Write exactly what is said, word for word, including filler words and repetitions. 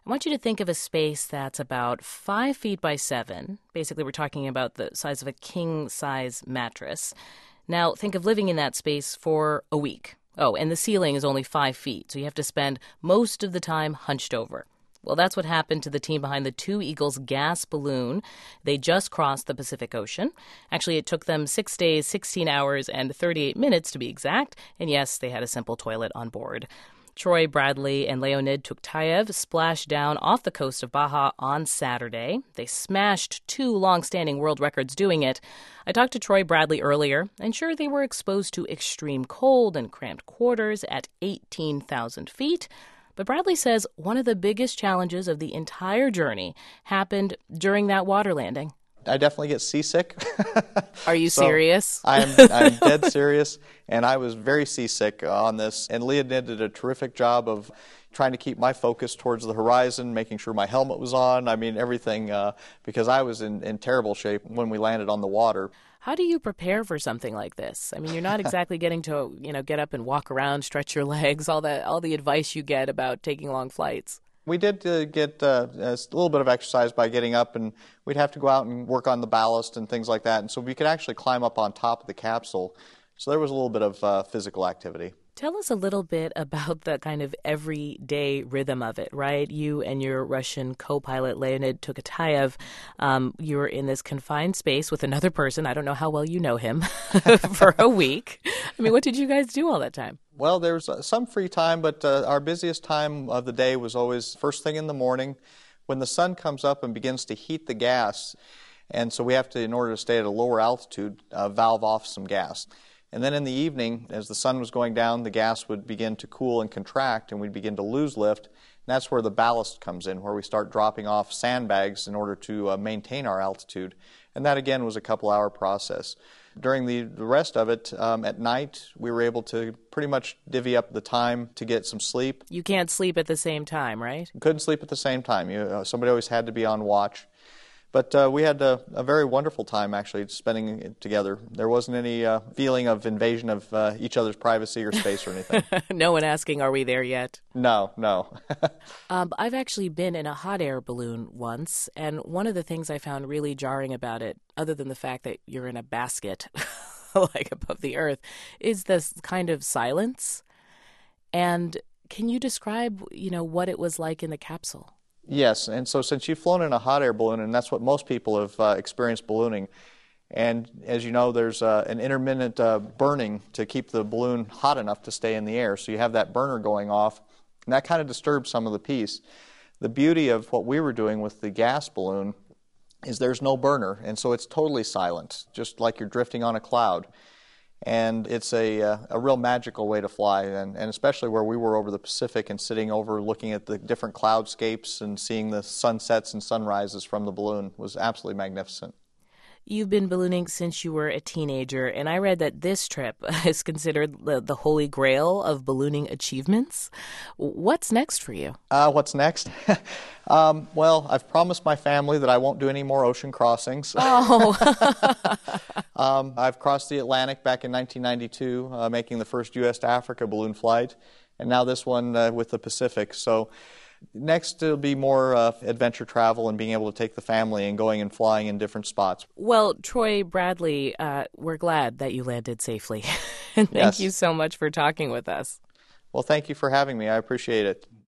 I want you to think of a space that's about five feet by seven. Basically, we're talking about the size of a king-size mattress. Now, think of living in that space for a week. Oh, and the ceiling is only five feet, so you have to spend most of the time hunched over. Well, that's what happened to the team behind the Two Eagles gas balloon. They just crossed the Pacific Ocean. Actually, it took them six days, sixteen hours, and thirty-eight minutes to be exact. And yes, they had a simple toilet on board. Troy Bradley and Leonid Tuktayev splashed down off the coast of Baja on Saturday. They smashed two long-standing world records doing it. I talked to Troy Bradley earlier, and sure, they were exposed to extreme cold and cramped quarters at eighteen thousand feet. But Bradley says one of the biggest challenges of the entire journey happened during that water landing. I definitely get seasick. Are you so serious? I'm, I'm dead serious, and I was very seasick on this. And Leonid did a terrific job of trying to keep my focus towards the horizon, making sure my helmet was on, I mean, everything, uh, because I was in, in terrible shape when we landed on the water. How do you prepare for something like this? I mean, you're not exactly getting to, you know, get up and walk around, stretch your legs, all that, all the advice you get about taking long flights. We did uh, get uh, a little bit of exercise by getting up, and we'd have to go out and work on the ballast and things like that. And so we could actually climb up on top of the capsule. So there was a little bit of uh, physical activity. Tell us a little bit about the kind of everyday rhythm of it, right? You and your Russian co-pilot, Leonid Tuktayev, um, you were in this confined space with another person. I don't know how well you know him, for a week. I mean, what did you guys do all that time? Well, there was uh, some free time, but uh, our busiest time of the day was always first thing in the morning when the sun comes up and begins to heat the gas. And so we have to, in order to stay at a lower altitude, uh, valve off some gas. And then in the evening, as the sun was going down, the gas would begin to cool and contract, and we'd begin to lose lift. And that's where the ballast comes in, where we start dropping off sandbags in order to uh, maintain our altitude. And that, again, was a couple-hour process. During the, the rest of it, um, at night, we were able to pretty much divvy up the time to get some sleep. You can't sleep at the same time, right? Couldn't sleep at the same time. You, uh, somebody always had to be on watch. But uh, we had a, a very wonderful time, actually, spending it together. There wasn't any uh, feeling of invasion of uh, each other's privacy or space or anything. No one asking, are we there yet? No, no. um, I've actually been in a hot air balloon once, and one of the things I found really jarring about it, other than the fact that you're in a basket, like above the earth, is this kind of silence. And can you describe, you know, what it was like in the capsule? Yes, and so since you've flown in a hot air balloon, and that's what most people have uh, experienced ballooning, and as you know, there's uh, an intermittent uh, burning to keep the balloon hot enough to stay in the air. So you have that burner going off, and that kind of disturbs some of the peace. The beauty of what we were doing with the gas balloon is there's no burner, and so it's totally silent, just like you're drifting on a cloud. And it's a, uh, a real magical way to fly, and, and especially where we were over the Pacific and sitting over looking at the different cloudscapes and seeing the sunsets and sunrises from the balloon was absolutely magnificent. You've been ballooning since you were a teenager, and I read that this trip is considered the, the holy grail of ballooning achievements. What's next for you? Uh, what's next? um, well, I've promised my family that I won't do any more ocean crossings. Oh. um, I've crossed the Atlantic back in nineteen ninety-two, uh, making the first U S to Africa balloon flight, and now this one uh, with the Pacific. So next, it'll be more uh, adventure travel and being able to take the family and going and flying in different spots. Well, Troy Bradley, uh, we're glad that you landed safely. And thank Yes. you so much for talking with us. Well, thank you for having me. I appreciate it.